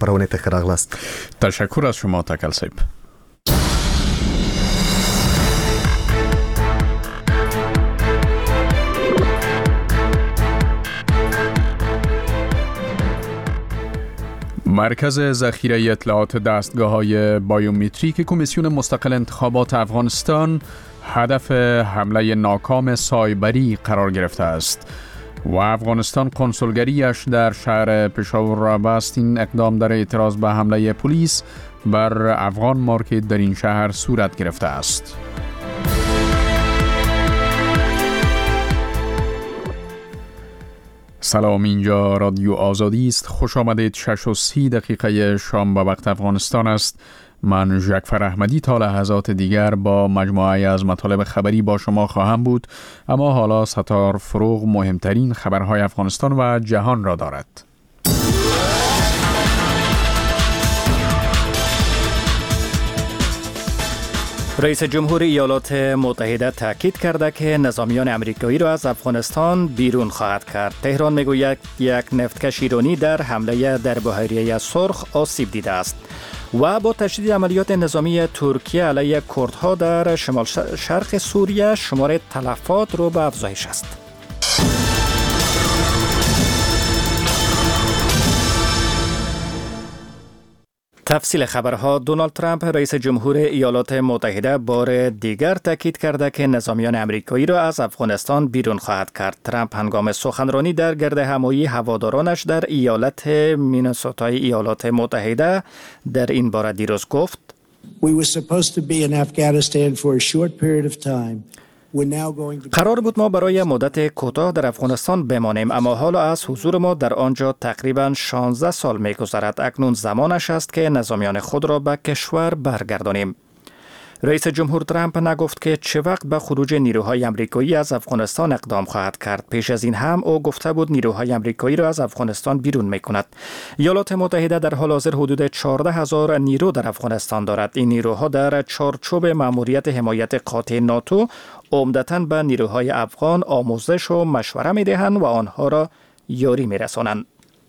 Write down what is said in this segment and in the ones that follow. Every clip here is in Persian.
خبرونه ته راغلاست. تشکر از شما تکل صاحب. مرکز ذخیره اطلاعات دستگاه‌های بایومتریک کمیسیون مستقل انتخابات افغانستان هدف حمله ناکام سایبری قرار گرفته است و افغانستان کنسولگریش در شهر پشاور را بست. این اقدام در اعتراض به حمله پلیس بر افغان مارکت در این شهر صورت گرفته است. سلام، اینجا رادیو آزادی است. خوش آمدید. 6:30 شام به وقت افغانستان است. من جعفر احمدی تا لحظات دیگر با مجموعه از مطالب خبری با شما خواهم بود، اما حالا ستار فروغ مهمترین خبرهای افغانستان و جهان را دارد. رئیس جمهور ایالات متحده تاکید کرده که نظامیان امریکایی را از افغانستان بیرون خواهد کرد. تهران میگوید یک نفتکش ایرانی در حمله در بحیره سرخ آسیب دیده است. و با تشدید عملیات نظامی ترکیه علیه کردها در شمال شرق سوریه شمار تلفات رو به افزایش است. تفصیل خبرها. دونالد ترامپ رئیس جمهور ایالات متحده بار دیگر تاکید کرده که نظامیان امریکایی را از افغانستان بیرون خواهد کرد. ترامپ هنگام سخنرانی در گرد همایی هوادارانش در ایالت مینسوتای ایالات متحده در این باره دیروز گفت: We were supposed to be in Afghanistan for a short period of time. قرار بود ما برای مدت کوتاه در افغانستان بمانیم، اما حالا از حضور ما در آنجا تقریباً 16 سال می‌گذرد. اکنون زمانش است که نظامیان خود را به کشور برگردانیم. رئیس جمهور ترامپ نگفت که چه وقت به خروج نیروهای آمریکایی از افغانستان اقدام خواهد کرد. پیش از این هم او گفته بود نیروهای آمریکایی را از افغانستان بیرون می‌کند. ایالات متحده در حال حاضر حدود 14,000 نیرو در افغانستان دارد. این نیروها در چارچوب مأموریت حمایت قاطع ناتو عمدتاً به نیروهای افغان آموزش و مشوره می‌دهند و آنها را یاری می‌رسانند.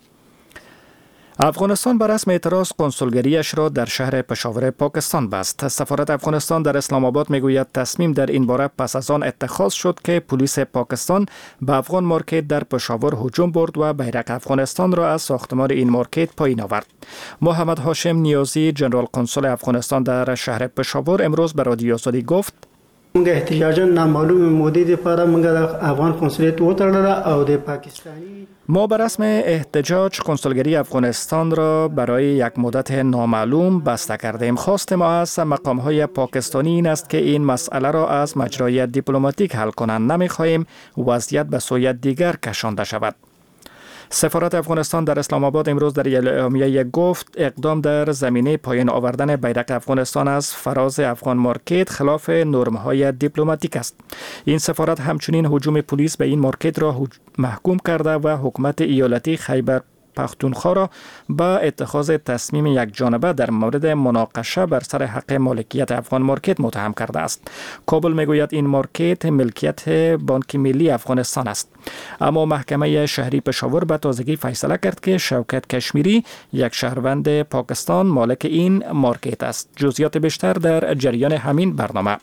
افغانستان بر رسم اعتراض کنسولگریش را در شهر پشاور پاکستان بست. سفارت افغانستان در اسلام آباد میگوید تصمیم در این باره پس از آن اتخاذ شد که پلیس پاکستان به افغان مارکت در پشاور هجوم برد و بیرق افغانستان را از ساختمان این مارکت پایین آورد. محمد هاشم نیازی، ژنرال کنسول افغانستان در شهر پشاور، امروز به رادیو آزادی گفت: موږ احتجاجاً نامعلوم مودې لپاره موږ د افغان قونسولیت وتړله او د پاکستانی ما به رسم احتجاج کنسولگری افغانستان را برای یک مدت نامعلوم بسته کردیم. خواست ما از مقام‌های پاکستانی این است که این مسئله را از مجرای دیپلماتیک حل کنند. نمی‌خواهیم وضعیت به سوی دیگر کشانده شود. سفارت افغانستان در اسلام آباد امروز در اعلامیه گفت اقدام در زمینه پایین آوردن بیرق افغانستان از فراز افغان مارکت خلاف نرم‌های دیپلماتیک است. این سفارت همچنین هجوم پلیس به این مارکت را محکوم کرده و حکومت ایالتی خیبر پختونخوا را به اتخاذ تصمیم یک جانبه در مورد مناقشه بر سر حق مالکیت افغان مارکت متهم کرده است. کابل میگوید این مارکت ملکیت بانک ملی افغانستان است. اما محکمه شهری پشاور به تازگی فیصله کرد که شوکت کشمیری، یک شهروند پاکستان، مالک این مارکت است. جزئیات بیشتر در جریان همین برنامه.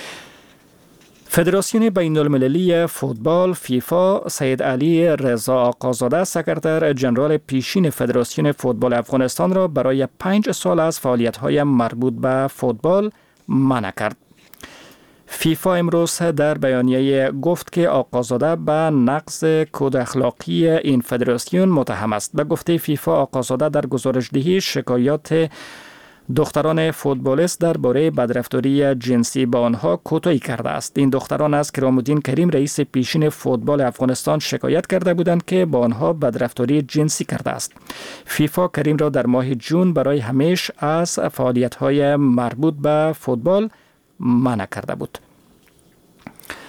فدراسیون بین المللی فوتبال فیفا سید علی رضا آقازاده سکرتر جنرال پیشین فدراسیون فوتبال افغانستان را برای 5 سال از فعالیت‌های مربوط به فوتبال منع کرد. فیفا امروز در بیانیه گفت که آقازاده به نقض کد اخلاقی این فدراسیون متهم است. به گفته فیفا، آقازاده در گزارش‌دهی شکایات دختران فوتبالیست درباره بدرفتاری جنسی با آنها کوتاهی کرده است. این دختران از کرام‌الدین کریم رئیس پیشین فوتبال افغانستان شکایت کرده بودند که با آنها بدرفتاری جنسی کرده است. فیفا کریم را در ماه جون برای همیشه از فعالیت‌های مربوط به فوتبال منع کرده بود.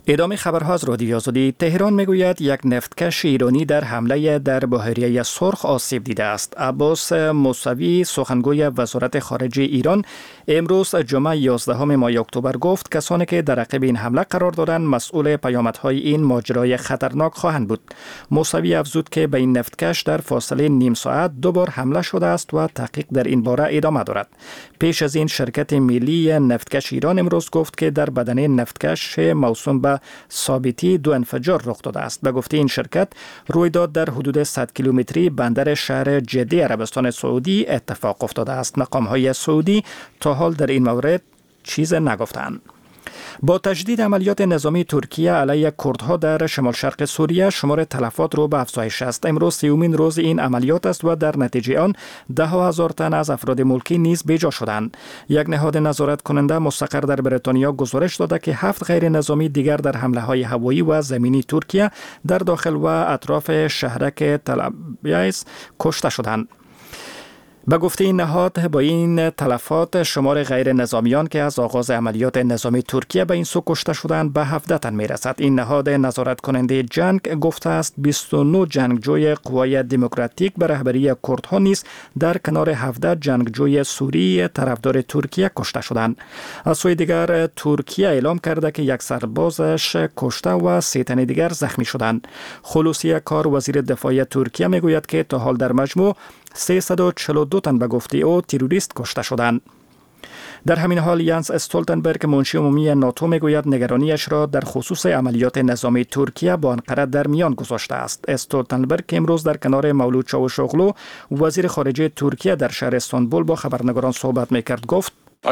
ادامه خبرها از رادیو آزادی. تهران میگوید یک نفتکش ایرانی در حمله در بحیره سرخ آسیب دیده است. عباس موسوی سخنگوی وزارت خارجه ایران امروز جمعه 11 ماه اکتبر گفت کسانی که در عقب این حمله قرار دارند مسئول پیامدهای این ماجرای خطرناک خواهند بود. موسوی افزود که به این نفتکش در فاصله نیم ساعت 2 بار حمله شده است و تحقیق در این باره ادامه دارد. پیش از این شرکت ملی نفتکش ایران امروز گفت که در بدنه نفتکش موسوم به ثابتی 2 انفجار رخ داده است. به گفته این شرکت رویداد در حدود 100 کیلومتری بندر شهر جده عربستان سعودی اتفاق افتاده است. مقام‌های سعودی تا حال در این مورد چیز نگفتند. با تجدید عملیات نظامی ترکیه علیه کردها در شمال شرق سوریه شمار تلفات رو به افزایش است. امروز 30مین روز این عملیات است و در نتیجه آن 10,000 تن از افراد ملکی نیز بیجا شدند. یک نهاد نظارت کننده مستقر در بریتانیا گزارش داده که 7 غیر نظامی دیگر در حمله های هوایی و زمینی ترکیه در داخل و اطراف شهرک تل‌ابیب کشته شدند. به گفته این نهاد با این تلفات شمار غیر نظامیان که از آغاز عملیات نظامی ترکیه به این سو کشته شدند به 17 تن میرسد. این نهاد نظارت کننده جنگ گفته است 29 جنگجوی قوای دموکراتیک به رهبری کردها نیز در کنار 17 جنگجوی سوری طرفدار ترکیه کشته شدند. از سوی دیگر ترکیه اعلام کرده که یک سربازش کشته و 3 تن دیگر زخمی شدند. خلوصی کار وزیر دفاع ترکیه میگوید که تا حال در مجموع 342 تن به گفته او تروریست کشته شدند. در همین حال ینس استولتنبرگ منشی عمومی ناتو میگوید نگرانیش را در خصوص عملیات نظامی ترکیه با آنقره در میان گذاشته است. استولتنبرگ امروز در کنار مولود چاوشوغلو وزیر خارجه ترکیه در شهر استانبول با خبرنگاران صحبت میکرد. گفت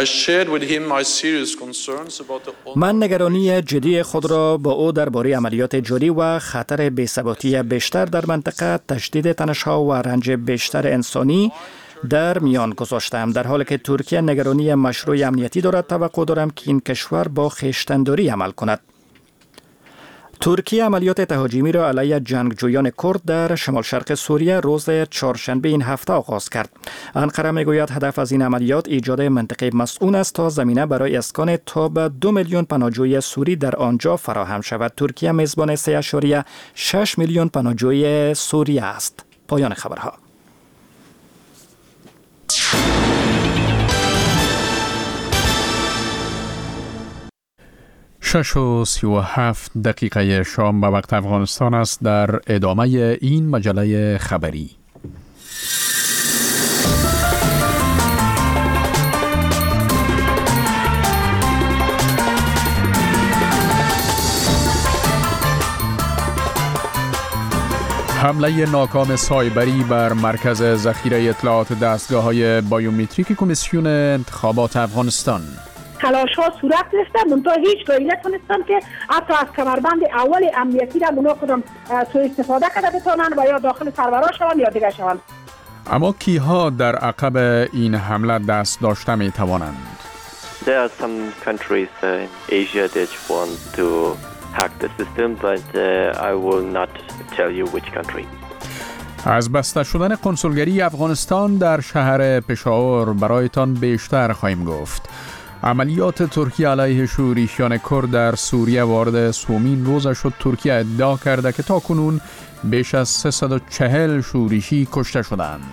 من نگرانی جدی خود را با او درباره عملیات جاری و خطر بی‌ثباتی بیشتر در منطقه، تشدید تنش‌ها و رنج بیشتر انسانی در میان گذاشتم. در حالی که ترکیه نگرانی مشروع امنیتی دارد، توقع دارم که این کشور با خویشتن‌داری عمل کند. ترکیه عملیات تهاجمی را علیه جنگجویان کرد در شمال شرق سوریه روز چهارشنبه این هفته آغاز کرد. انقره میگوید هدف از این عملیات ایجاد منطقه مسئول است تا زمینه برای اسکان تا به 2 میلیون پناهجوی سوری در آنجا فراهم شود. ترکیه میزبان 3.6 میلیون پناهجوی سوریه است. پایان خبرها. 6:37 شام به وقت افغانستان است. در ادامه این مجله خبری حمله ناکام سایبری بر مرکز ذخیره اطلاعات دستگاه‌های بایومتریک کمیسیون انتخابات افغانستان. تلاش ها صورت گرفته منتها هیچگاه نتونستن که حتی از کمربند اول امنیتی را اونا خودم سوء استفاده کرده بتونن و یا داخل سرورها شوند یا دیگه شوند. اما کیها در عقب این حمله دست داشته می توانند؟ There are some countries in Asia that want to hack the system, but I will not tell you which country. از بسته شدن کنسولگری افغانستان در شهر پشاور برایتان بیشتر خواهیم گفت. عملیات ترکیه علیه شورشیان کرد در سوریه وارد 3مین روز شد. ترکیه ادعا کرده که تاکنون بیش از 340 شورشی کشته شدند.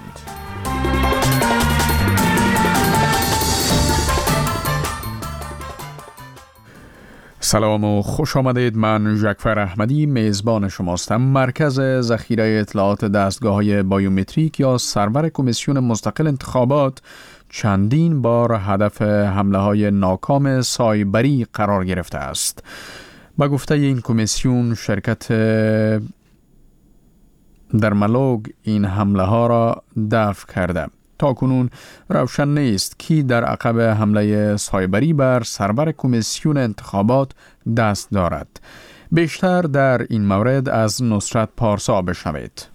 سلام و خوش آمدید. من ژکفر احمدی میزبان شماستم. مرکز ذخیره اطلاعات دستگاه‌های بایومتریک یا سرور کمیسیون مستقل انتخابات چندین بار هدف حمله‌های ناکام سایبری قرار گرفته است. با گفته این کمیسیون شرکت درمالوگ این حمله‌ها را دفع کرده. تاکنون روشن نیست کی در عقب حمله سایبری بر سرور کمیسیون انتخابات دست دارد. بیشتر در این مورد از نصرت پارسا بشنوید.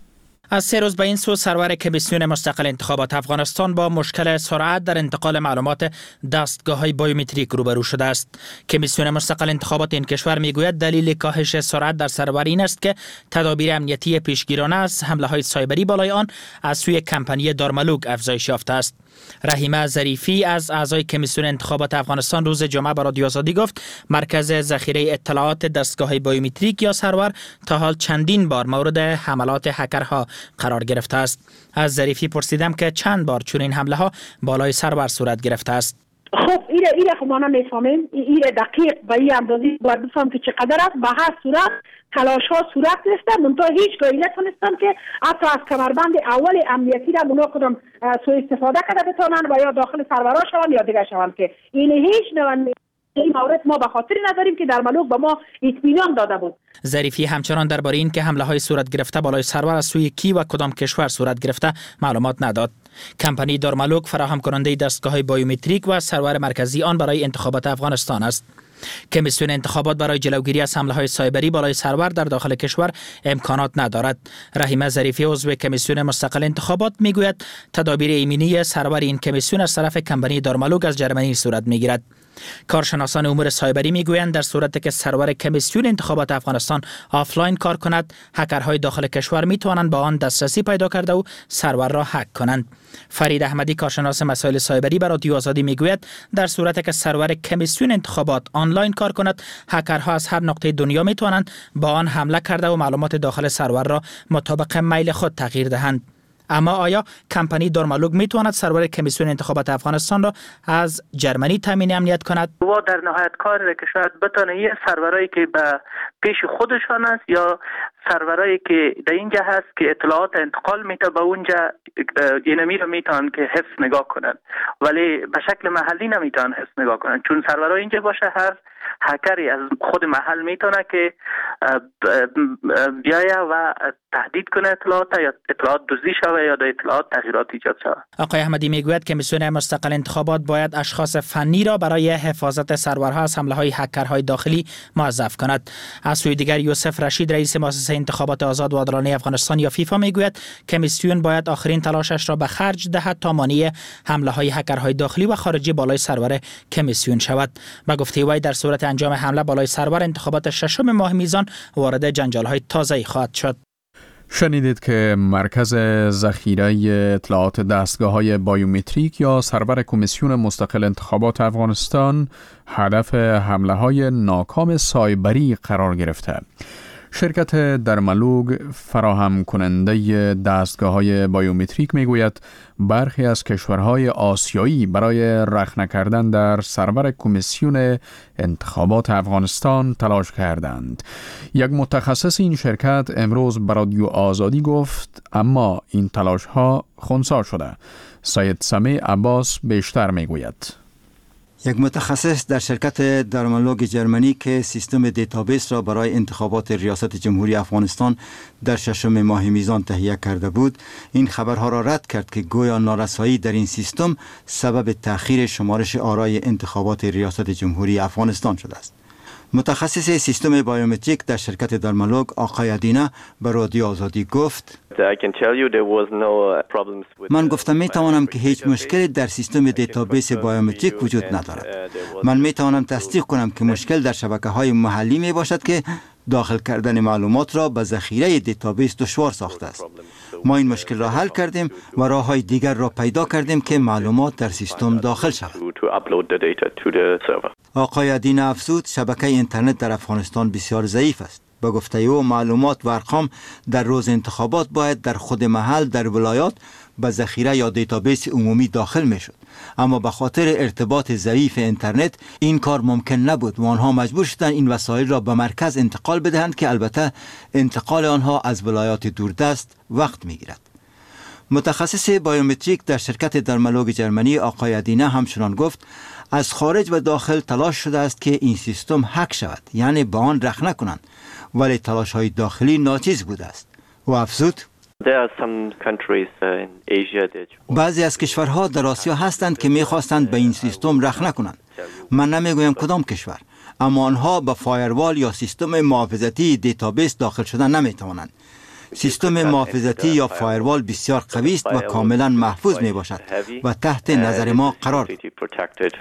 از 3 روز به این سو سرور کمیسیون مستقل انتخابات افغانستان با مشکل سرعت در انتقال معلومات دستگاه‌های بایومتریک روبرو شده است. کمیسیون مستقل انتخابات این کشور میگوید دلیل کاهش سرعت در سرور این است که تدابیر امنیتی پیشگیرانه از حمله‌های سایبری بالای آن از سوی کمپانی دارملوگ افزایش یافته است. رحیمه ظریفی از اعضای کمیسیون انتخابات افغانستان روز جمعه به رادیو آزادی گفت مرکز ذخیره اطلاعات دستگاه‌های بایومتریک یا سرور تا حال چندین بار مورد حملات هکرها قرار گرفته است. از ظریفی پرسیدم که چند بار چنین حمله ها بالای سرور صورت گرفته است. خب ایره خب ما نمیفهمیم ایره دقیق به این اندازه باید بفهم که چقدر است. به هر صورت تلاش ها صورت گرفته منتها هیچ گاهی نتونستن که حتی از کمربند اول امنیتی را اونا کدام سوء استفاده کرده بتونن و یا داخل سرورها شوند یا دیگه شوند که این هیچ نوع این مورد ما به خاطر نداریم که دارملوگ به ما اطمینان داده بود. ظریفی همچنان درباره این که حمله های صورت گرفته بالای سرور از سوی کی و کدام کشور صورت گرفته معلومات نداد. کمپانی دارملوگ فراهم کننده دستگاه بایومتریک و سرور مرکزی آن برای انتخابات افغانستان است. کمیسیون انتخابات برای جلوگیری از حمله‌های سایبری بالای سرور در داخل کشور امکانات ندارد. رحیمه ظریفی عضو کمیسیون مستقل انتخابات میگوید تدابیر ایمنی سرور این کمیسیون از طرف کمپانی دارملوگ از جرمنی صورت میگیرد. کارشناسان امور سایبری میگویند در صورت که سرور کمیسیون انتخابات افغانستان آفلاین کار کند، هکرهای داخل کشور میتوانند با آن دسترسی پیدا کرده و سرور را هک کنند. فرید احمدی کارشناس مسائل سایبری بر رادیو آزادی میگوید در صورت که سرور کمیسیون انتخابات آنلاین کار کند، هکرها از هر نقطه دنیا میتوانند با آن حمله کرده و معلومات داخل سرور را مطابق میل خود تغییر دهند. اما آیا کمپانی دارملوگ میتواند سرور کمیسیون انتخابات افغانستان را از جرمنی تامین امنیت کند؟ و در نهایت کار که شاید بتونه یه سرورایی که به پیش خودشان است یا سرورایی که در اینجا هست که اطلاعات انتقال میته به اونجا اینمی رو میتونن که حفظ نگاه کنن ولی به شکل محلی نمیتونن حفظ نگاه کنن چون سرورای اینجا باشه هر هکری از خود محل میتونه که بیایه و تهدید کنه اطلاعات یا اطلاعات دزدی شوه یا در اطلاعات تغییرات ایجاد شوه. آقای احمدی میگوید کمیسیون مستقل انتخابات باید اشخاص فنی را برای حفاظت سرورها از حمله‌های هکرهای داخلی موظف کند. از سوی دیگر یوسف رشید رئیس مؤسسه انتخابات آزاد و عادلانه افغانستان یا فیفا میگوید کمیسیون باید آخرین تلاشش را به خرج دهد تا مانع حمله‌های هکرهای داخلی و خارجی بالای سرور کمیسیون شود. با گفته وی در صورت انجام حمله بالای سرور انتخابات ششم ماه میزان وارد جنجال‌های تازه‌ای خواهد شد. شنیدید که مرکز ذخیره اطلاعات دستگاه‌های بایومتریک یا سرور کمیسیون مستقل انتخابات افغانستان هدف حمله‌های ناکام سایبری قرار گرفته. شرکت دارملوگ فراهم کننده دستگاه‌های بایومتریک میگوید برخی از کشورهای آسیایی برای رخنه کردن در سرور کمیسیون انتخابات افغانستان تلاش کردند. یک متخصص این شرکت امروز به رادیو آزادی گفت اما این تلاش‌ها خنثی شده. سید سمیع عباس بیشتر میگوید. یک متخصص در شرکت دارملوگ جرمنی که سیستم دیتابیس را برای انتخابات ریاست جمهوری افغانستان در ششم ماه میزان تهیه کرده بود این خبرها را رد کرد که گویا نارسایی در این سیستم سبب تأخیر شمارش آرای انتخابات ریاست جمهوری افغانستان شده است. متخصص سیستم بایومتریک در شرکت دارملوگ آقای ادینه به رادیو آزادی گفت من گفتم می توانم که هیچ مشکلی در سیستم دیتابیس بایومتریک وجود ندارد. من می توانم تصدیق کنم که مشکل در شبکه‌های محلی می باشد که داخل کردن معلومات را به ذخیره دیتابیس دشوار ساخته است. ما این مشکل را حل کردیم و راه‌های دیگر را پیدا کردیم که معلومات در سیستم داخل شود. آقای ادینه افزود شبکه اینترنت در افغانستان بسیار ضعیف است. به گفته او معلومات و ارقام در روز انتخابات باید در خود محل در ولایات به ذخیره یا دیتابیس عمومی داخل می شد. اما به خاطر ارتباط ضعیف اینترنت این کار ممکن نبود و آنها مجبور شدند این وسایل را به مرکز انتقال بدهند که البته انتقال آنها از ولایات دوردست وقت می گیرد. متخصص بایومتریک در شرکت دارملوگ جرمنی آقای ادینه همچنان گفت از خارج و داخل تلاش شده است که این سیستم هک شود یعنی به آن رخنه کنند ولی تلاش های داخلی ناچیز بوده است. و افزود بعضی از کشورها در آسیا هستند که می‌خواستند به این سیستم رخنه کنند. من نمیگویم کدام کشور، اما آنها به فایروال یا سیستم محافظتی دیتابیس داخل شدن نمی‌توانند. سیستم محافظتی یا فایروال بسیار قوی است و کاملا محفوظ می باشد و تحت نظر ما قرار دارد.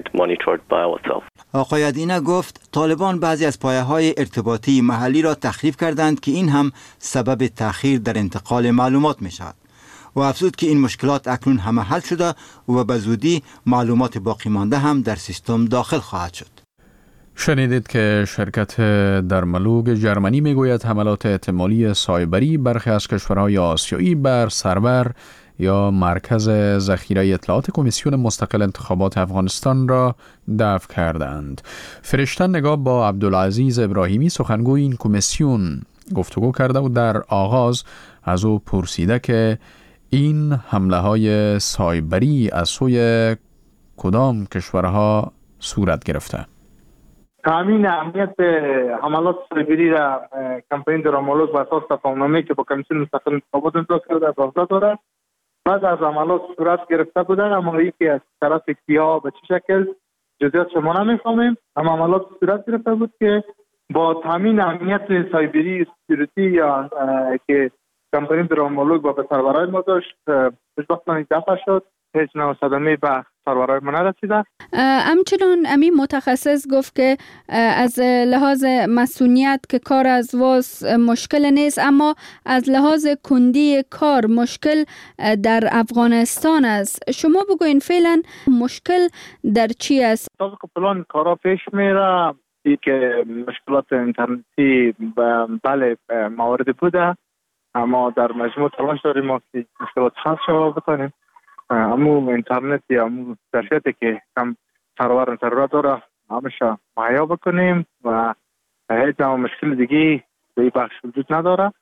آقای ادینه گفت طالبان بعضی از پایه‌های ارتباطی محلی را تخریب کردند که این هم سبب تأخیر در انتقال معلومات می شود و افزود که این مشکلات اکنون همه حل شده و به زودی معلومات باقی مانده هم در سیستم داخل خواهد شد. شنیدید که شرکت درملوگ جرمنی میگوید حملات احتمالی سایبری برخی از کشورهای آسیایی بر سرور یا مرکز ذخیره اطلاعات کمیسیون مستقل انتخابات افغانستان را دفع کردند. فرشته نگاه با عبدالعزیز ابراهیمی سخنگوی این کمیسیون گفتگو کرده و در آغاز از او پرسیده که این حمله های سایبری از سوی کدام کشورها صورت گرفته؟ تامین امنیت حملات سایبری را کمپین درملوگ بر اساس تفاهم‌نامه‌ای که با کمیسیون مستقل انتخابات امضا کرده باز دارد. بعد از حملات صورت گرفته بودند، اما اینکه از طرف کیا به چه شکل جزئیات شما نمی‌فهمیم. اما حملات صورت گرفته بود که با تامین امنیت سایبری سکیوریتی یا که کمپین درملوگ با سرورهای ما داشت خوشبختانه دفع شد. هیچ نوع صدمه به سرورهای ما نرسیده. همچنان امی متخصص گفت که از لحاظ مسئولیت که کار از واس مشکل نیست، اما از لحاظ کندی کار مشکل در افغانستان است. شما بگوین فعلا مشکل در چی است؟ طبق پلان کارا پیش میره. ای که مشکلات اینترنتی بله موارد بوده، اما در مجموع تلاش داریم ما که مشکلات حل شود بتانیم. اما اینترنت یا در شرطی که کم سرور داره همشه مهیا بکنیم و هیچ نوع مشکل دیگه به این بخش وجود نداره.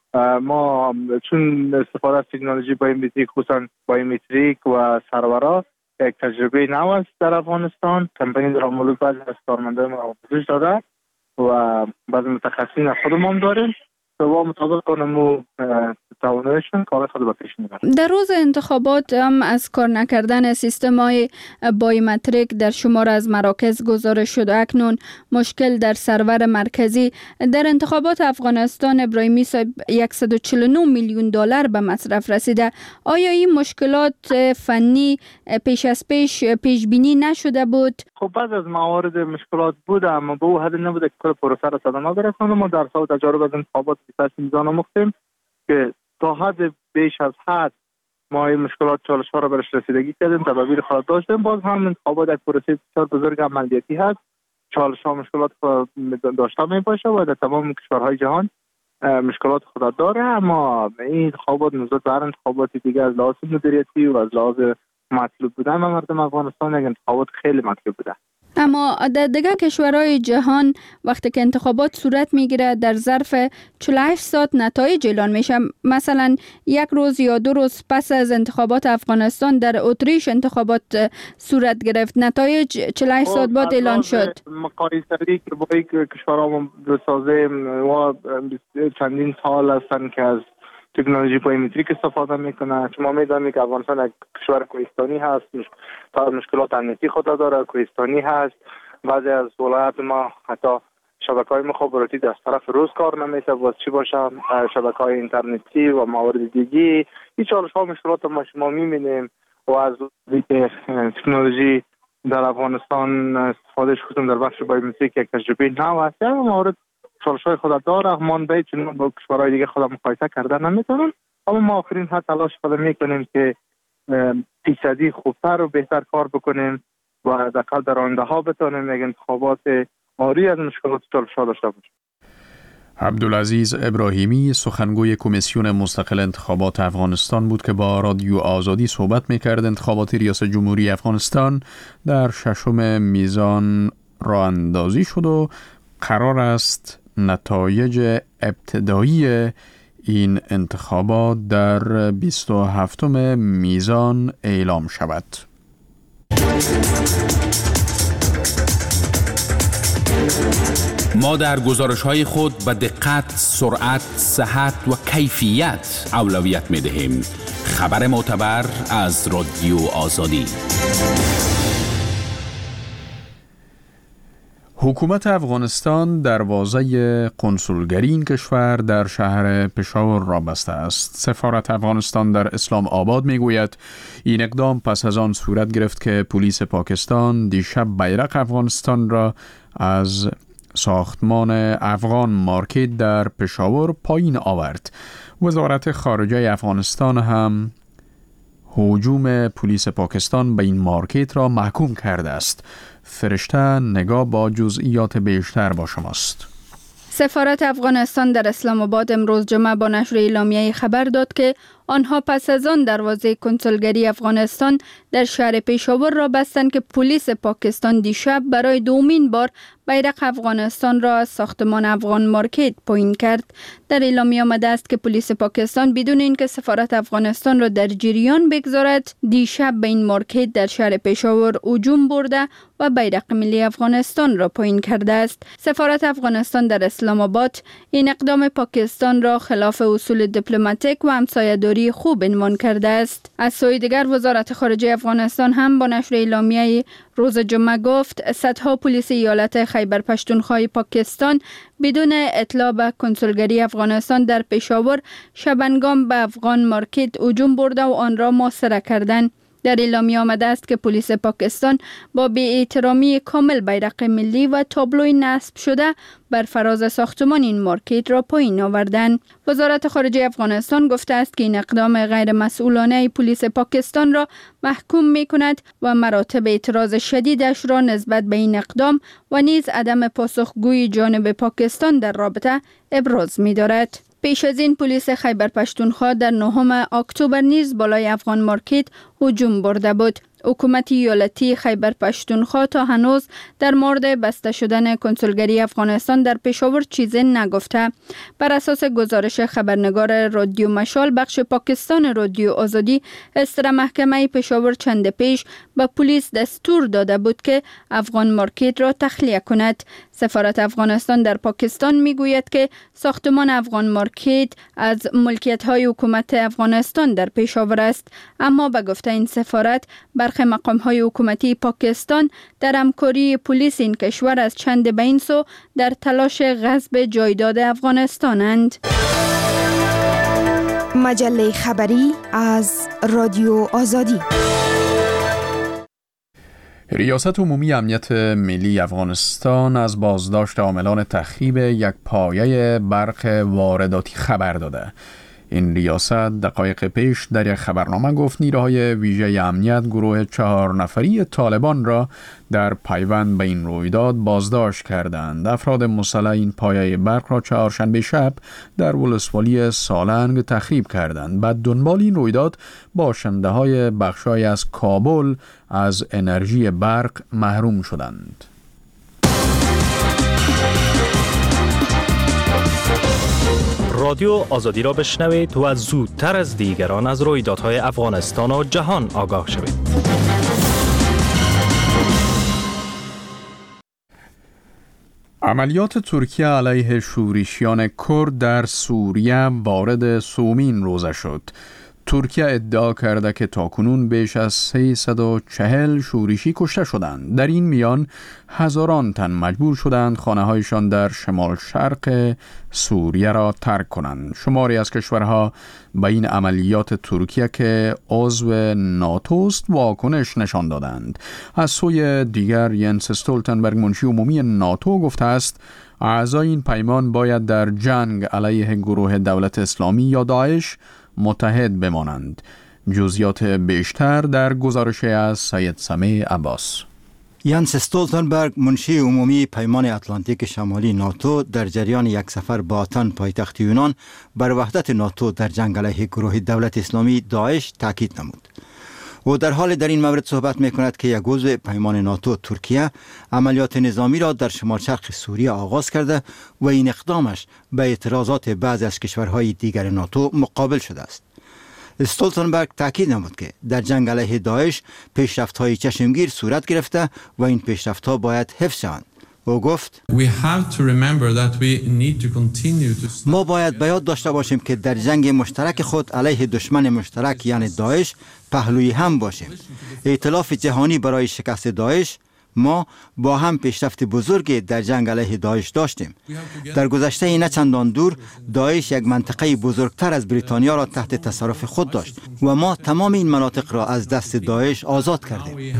ما چون استفاده از تکنولوژی بایومتریک خصوصا بایومتریک و سرورها یک تجربه نو است در افغانستان. کمپین درملوگ بعضی از کارمندان ما آموزش داده و بعضی متخصصین خودمون داریم و مطابق کنم تعاونشون کار خود به پیش میبرد. در روز انتخابات هم از کار نکردن سیستم های بایومتریک در شمار از مراکز گزارش شد. اکنون مشکل در سرور مرکزی در انتخابات افغانستان ابراهیمی صاحب 149 میلیون دلار به مصرف رسیده. آیا این مشکلات فنی پیش پیش بینی نشده بود؟ خب بعض از موارد مشکلات بوده، اما به او حد نبوده که کل پروسه را صدمه برسانه. ما در سال تجارب از انتخابات میزان آموختیم که تا حد بیش از حد ما این مشکلات چالش ها را برش رسیدگی کردیم، تدابیر خود داشتیم. باز هم انتخابات یک پروسه بسیار بزرگ عملیاتی هست، چالش ها مشکلات داشته می باشه و در تمام کشورهای جهان مشکلات خود داره. اما این انتخابات نسبت به هر انتخابات دیگه از لحاظ مدیریتی و از لحاظ مطلوب بودن مردم افغانستان یک انتخابات خیلی مطلوب بوده. اما در دیگر کشورهای جهان وقتی که انتخابات صورت میگیره در ظرف 48 ساعت نتایج اعلان میشه. مثلا یک روز یا 2 روز پس از انتخابات افغانستان در اتریش انتخابات صورت گرفت، نتایج 48 ساعت بعد اعلان شد. مقایسه‌ای که با کشورها بسازه و چندین سال هستن که از تکنولوژی بایومتریک استفاده میکنه. شما میدونید که افغانستان یک کشور کوهستانی هست، مشکلات امنیتی خود داره، کوهستانی هست. بعضی از ولایات ما حتی شبکه‌های مخابراتی از طرف روز کار نمیشه، باز چی باشه شبکه‌های اینترنتی و موارد دیگه. این چالش‌ها مشکلات ما شما می‌بینیم و از اینکه تکنولوژی در افغانستان استفاده شدن در بخش بایومتریک یک تجربه نو است. موارد چالش‌های خود داره، مانده چون با کشورهای دیگه خود مقایسه کردن نمیتونم. اما ما آخرین حد تلاش خود میکنیم که فیصدی خوبتر و بهتر کار بکنیم و حداقل در آینده ها بتونیم یک انتخابات آری از مشکلات چالش‌ها داشته باشیم. عبدالعزیز ابراهیمی سخنگوی کمیسیون مستقل انتخابات افغانستان بود که با رادیو آزادی صحبت میکرد. انتخابات ریاست جمهوری افغانستان در 6 میزان راه اندازی شد و قرار است نتایج ابتدایی این انتخابات در 27 میزان اعلام شود. ما در گزارش‌های خود به دقت، سرعت، صحت و کیفیت اولویت می‌دهیم. خبر معتبر از رادیو آزادی. حکومت افغانستان دروازه کنسولگری این کشور در شهر پشاور را بسته است. سفارت افغانستان در اسلام آباد میگوید این اقدام پس از آن صورت گرفت که پلیس پاکستان دیشب بیرق افغانستان را از ساختمان افغان مارکت در پشاور پایین آورد. وزارت خارجه افغانستان هم هجوم پلیس پاکستان به این مارکت را محکوم کرده است. فرشته نگاه با جزئیات بیشتر با شماست. سفارت افغانستان در اسلام آباد امروز جمعه با نشر اعلامیه خبر داد که آنها پس از آن دروازه کنسولگری افغانستان در شهر پشاور را بستند که پلیس پاکستان دیشب برای دومین بار بیرق افغانستان را از ساختمان افغان مارکت پایین کرد. در اعلامیه آمده است که پلیس پاکستان بدون اینکه سفارت افغانستان را در جریان بگذارد دیشب به این مارکت در شهر پشاور هجوم برده و بیرق ملی افغانستان را پایین کرده است. سفارت افغانستان در اسلام آباد این اقدام پاکستان را خلاف اصول دیپلماتیک و همسایه‌داری خوب عنوان کرده است. از سوی دیگر وزارت خارجه افغانستان هم با نشر اعلامیه روز جمعه گفت صدها پلیس ایالت خیبر پشتونخوا پاکستان بدون اطلاع به کنسولگری افغانستان در پشاور شبانگام به افغان مارکت هجوم برده و آن را محاصره کردند. در اعلامیه آمده است که پلیس پاکستان با بی‌احترامی کامل بیرق ملی و تابلوی نصب شده بر فراز ساختمان این مارکت را پایین آوردند. وزارت خارجه افغانستان گفته است که این اقدام غیر مسئولانه پلیس پاکستان را محکوم می کند و مراتب اعتراض شدیدش را نسبت به این اقدام و نیز عدم پاسخگویی جانب پاکستان در رابطه ابراز می دارد. پیش از این پلیس خیبر پشتونخوا در 9 اکتبر نیز بالای افغان مارکت هجوم برده بود. حکومت ایالتی خیبر پشتونخوا تا هنوز در مورد بسته شدن کنسولگری افغانستان در پشاور چیزی نگفته. بر اساس گزارش خبرنگار رادیو مشال بخش پاکستان رادیو آزادی، استر محکمه پشاور چند پیش به پلیس دستور داده بود که افغان مارکت را تخلیه کند. سفارت افغانستان در پاکستان میگوید که ساختمان افغان مارکت از ملکیت‌های حکومت افغانستان در پشاور است، اما به گفته این سفارت برخی مقام‌های حکومتی پاکستان در همکاری پلیس این کشور از چند به این سو در تلاش غصب جایداد افغانستانند. مجله خبری از رادیو آزادی. ریاست عمومی امنیت ملی افغانستان از بازداشت عاملان تخریب یک پایه برق وارداتی خبر داده. این ریاست دقایق پیش در یک خبرنامه گفت نیروهای ویژه امنیت گروه 4 نفری طالبان را در پیوند به این رویداد بازداشت کردند. افراد مسلح این پایه برق را چهارشنبه شب در ولسوالی سالنگ تخریب کردند. بعد دنبال این رویداد باشنده های بخشای از کابل از انرژی برق محروم شدند. رادیو آزادی را بشنوید و زودتر از دیگران از رویدادهای افغانستان و جهان آگاه شوید. عملیات ترکیه علیه شورشیان کرد در سوریه وارد سومین روزه شد. ترکیه ادعا کرده که تاکنون بیش از 340 شورشی کشته شدند. در این میان هزاران تن مجبور شدند خانه‌هایشان در شمال شرق سوریه را ترک کنند. شماری از کشورها به این عملیات ترکیه که عضو ناتو است واکنش نشان دادند. از سوی دیگر ینس استولتنبرگ منشی عمومی ناتو گفته است اعضای این پیمان باید در جنگ علیه گروه دولت اسلامی یا داعش متحد بمانند. جزئیات بیشتر در گزارش از سید سمیع عباس. ینس استولتنبرگ منشی عمومی پیمان اتلانتیک شمالی ناتو در جریان یک سفر به آتن پایتخت یونان بر وحدت ناتو در جنگ علیه گروه دولت اسلامی داعش تاکید نمود. او در حال در این مورد صحبت می کند که یک عضو پیمان ناتو ترکیه عملیات نظامی را در شمال شرق سوریه آغاز کرده و این اقدامش به اعتراضات بعضی از کشورهای دیگر ناتو مقابل شده است. استولتنبرگ تاکید نمود که در جنگ علیه داعش پیشرفت‌های چشمگیر صورت گرفته و این پیشرفت‌ها باید حفظ شوند. او گفت ما باید به یاد داشته باشیم که در جنگ مشترک خود علیه دشمن مشترک یعنی داعش پهلوی هم باشیم. ائتلاف جهانی برای شکست داعش ما با هم پیشرفت بزرگی در جنگ علیه داعش داشتیم. در گذشته نه چندان دور داعش یک منطقه بزرگتر از بریتانیا را تحت تصرف خود داشت و ما تمام این مناطق را از دست داعش آزاد کردیم.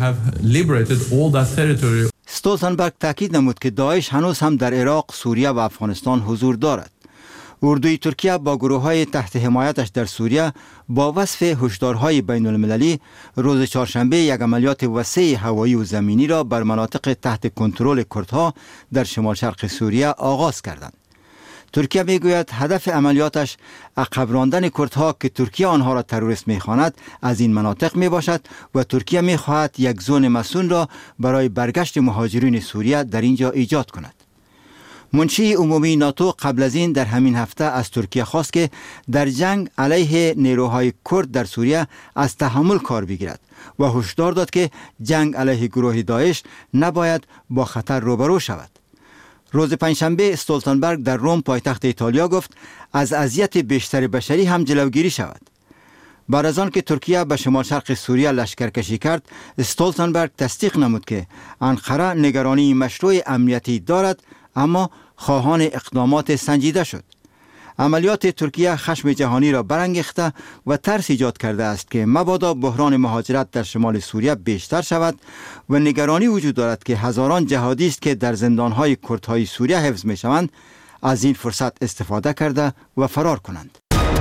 استولتنبرگ تاکید نمود که داعش هنوز هم در عراق، سوریه و افغانستان حضور دارد. اردوی ترکیه با گروه‌های تحت حمایتش در سوریه با وصف هشدارهای بین المللی روز چهارشنبه یک عملیات وسیع هوایی و زمینی را بر مناطق تحت کنترل کردها در شمال شرق سوریه آغاز کردند. ترکیه میگوید هدف عملیاتش عقب راندن کردها که ترکیه آنها را تروریست میخواند از این مناطق میباشد و ترکیه میخواهد یک زون مسون را برای برگشت مهاجرین سوریه در اینجا ایجاد کند. منشی عمومی ناتو قبل از این در همین هفته از ترکیه خواست که در جنگ علیه نیروهای کرد در سوریه از تحمل کار بگیرد و هشدار داد که جنگ علیه گروه داعش نباید با خطر روبرو شود. روز پنجشنبه استولتنبرگ در روم پایتخت ایتالیا گفت از اذیت بیشتر بشری هم جلوگیری شود. بعد از آن که ترکیه به شمال شرق سوریه لشکرکشی کرد، استولتنبرگ تصدیق نمود که انقره نگرانی مشروع امنیتی دارد اما خواهان اقدامات سنجیده شد. عملیات ترکیه خشم جهانی را برانگیخته و ترس ایجاد کرده است که مبادا بحران مهاجرت در شمال سوریه بیشتر شود و نگرانی وجود دارد که هزاران جهادیست که در زندانهای کردهای سوریه حفظ می شوند از این فرصت استفاده کرده و فرار کنند.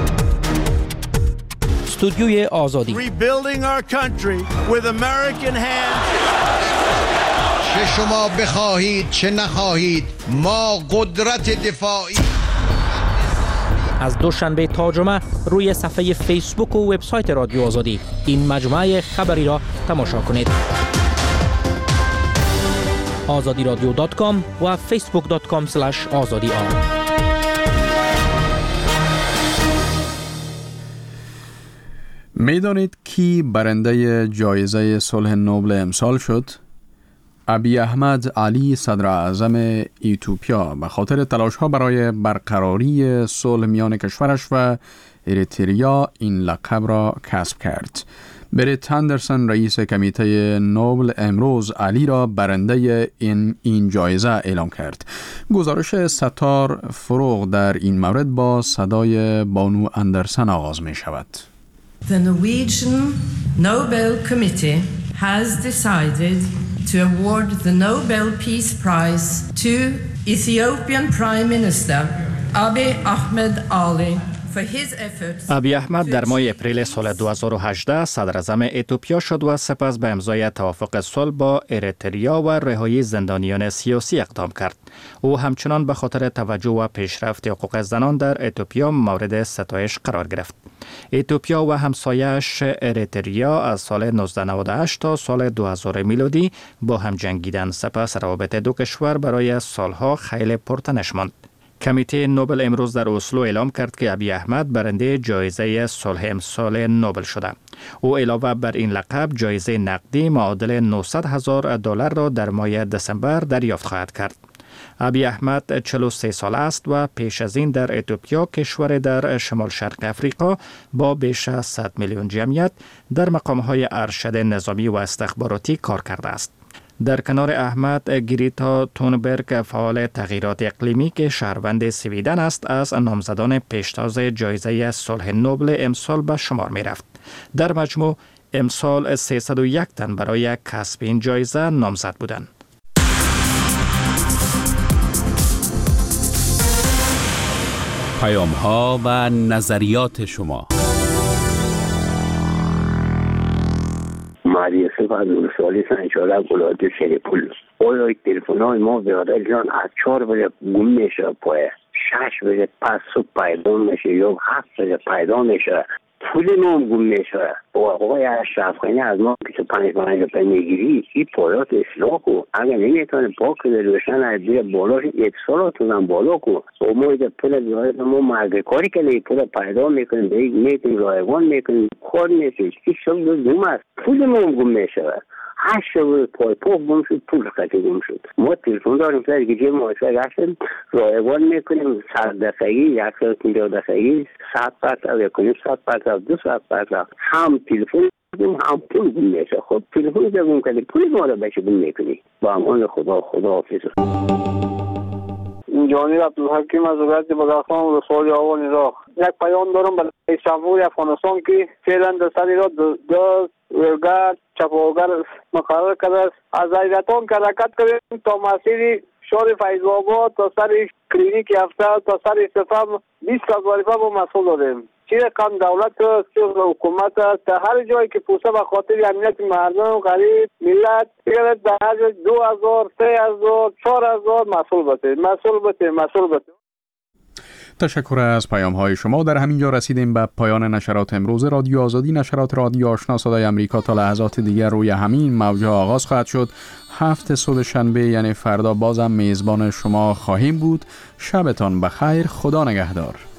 استودیوی آزادی. Rebuilding our country with American hands. چه شما بخواهید چه نخواهید ما قدرت دفاعی. از دوشنبه تا جمعه روی صفحه فیسبوک و وبسایت رادیو آزادی این مجموعه خبری را تماشا کنید. azadiradio.com و facebook.com/azadi. میدانید کی برنده جایزه صلح نوبل امسال شد؟ ابی احمد علی صدر اعظم ایتوپیا به خاطر تلاش‌ها برای برقراری صلح میان کشورش و اریتریا این لقب را کسب کرد. بریت هندرسون رئیس کمیته نوبل امروز علی را برنده این جایزه اعلام کرد. گزارش ستار فروغ در این مورد با صدای بانو اندرسن آغاز می شود. The Norwegian Nobel Committee has decided to award the Nobel Peace Prize to Ethiopian Prime Minister Abiy Ahmed Ali for his efforts. ابی احمد در ماه اپریل سال 2018 صدر اعظم اتیوپیا شد و سپس به امضای توافق صلح با اریتریا و رهایی زندانیان سیاسی اقدام کرد. او همچنان به خاطر توجه و پیشرفت حقوق زنان در اتیوپیا مورد ستایش قرار گرفت. اتیوپیا و همسایه‌اش اریتریا از سال 1998 تا سال 2000 میلادی با هم جنگیدند. سپس روابط دو کشور برای سالها خیلی پرتنش ماند. کمیته نوبل امروز در اسلو اعلام کرد که ابی احمد برنده جایزه صلح امسال نوبل شده. او علاوه بر این لقب جایزه نقدی معادل $900,000 را در ماه دسامبر دریافت خواهد کرد. ابی احمد 43 سال است و پیش از این در اتیوپیا کشور در شمال شرق افریقا با بیش از 100 میلیون جمعیت در مقام‌های ارشد نظامی و استخباراتی کار کرده است. در کنار احمد، گریتا تونبرگ فعال تغییرات اقلیمی که شهروند سویدن است از نامزدان پیشتاز جایزه صلح نوبل امسال به شمار می رفت. در مجموع امسال 301 تن برای کسب این جایزه نامزد بودند. پیام‌ها و نظریات شما. معریفه و نورسالی سنجاره گلاده شریپول آیا تلفن‌های ما برادر جان از 4 بجه گم میشه پایه 6 بجه پس صبح پیدا میشه یا 7 بجه پیدا میشه پول ما هم گم میشه آقای اشرف خانی از ما 25 روپیه میگیری این پایات اصلاح کن اگر نمیتونه پاک کنه روشن از بیر بالاش اتصالاتون هم بالا کن و ما ایده پول بیاید ما مرگ کاری کنه پول پیدا میکنیم به میتونیم رایگان میکنیم کار میکنیم هیچ شب دوم است پول ما هم گم میشه 8 روز پای گم شد پول خطی گم شد ما تلفن داریم که جیب محاسبه گشتیم رایگان میکنیم 100 دقیقی 150 دقیقی 100%, 1.5%, 200%. هم تلفن هم پول گم میشه. خب تلفن زبون کردی پول ما رو بشه گم میکنی. با امان خدا حافظ. جانی عبدالحکیم از ولایت بغلخان ولسوالی آوان عراق. یک پیام دارم برای رئیس جمهور افغانستان که فعلا در سر ایران دزد ورگر چپاوگر مقرر کرده است. از ایرتان که حرکت کنیم تا مسیر شهر فیض آباد تا سر کلینیک هفته تا سر استفام 20 وظیفه با مسئول داریم. چه رقم دولت چه حکومت تا هر جایی که پوسه به خاطر امنیت مردم غریب ملت بگرد در هر جای 2000 3000 4000 مسئول بده. تشکر از پیام‌های شما. در همینجا رسیدیم به پایان نشرات امروز رادیو آزادی. نشرات رادیو آشنا صدای آمریکا تا لحظات دیگر روی همین موج‌ها آغاز خواهد شد. 7 صبح شنبه یعنی فردا بازم میزبان شما خواهیم بود. شبتان بخیر. خدا نگهدار.